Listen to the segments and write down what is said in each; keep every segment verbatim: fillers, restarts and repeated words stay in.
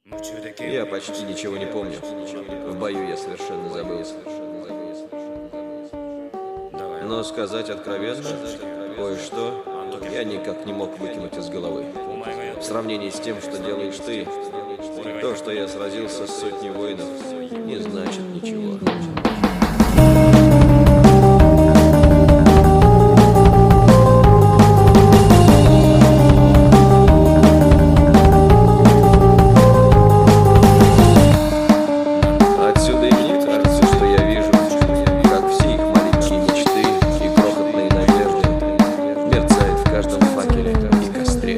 Я почти ничего не помню. В бою я совершенно забыл. Но сказать откровенно, кое-что я никак не мог выкинуть из головы. В сравнении с тем, что делаешь ты, то, что я сразился с сотней воинов, не значит ничего. Отсюда и мне кажется, что я вижу, как все их маленькие мечты и крохотные надежды мерцают в каждом факеле и костре.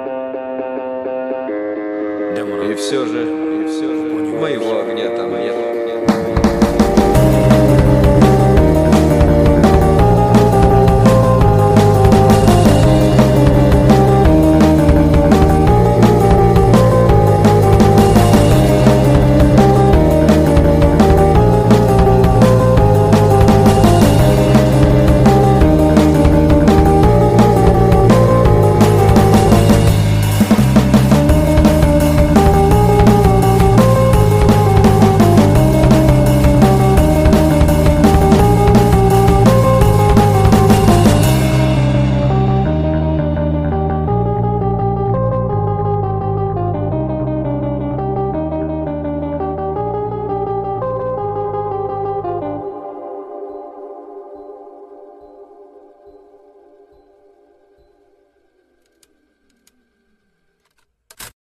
И все же, и все же, моего огня там нет.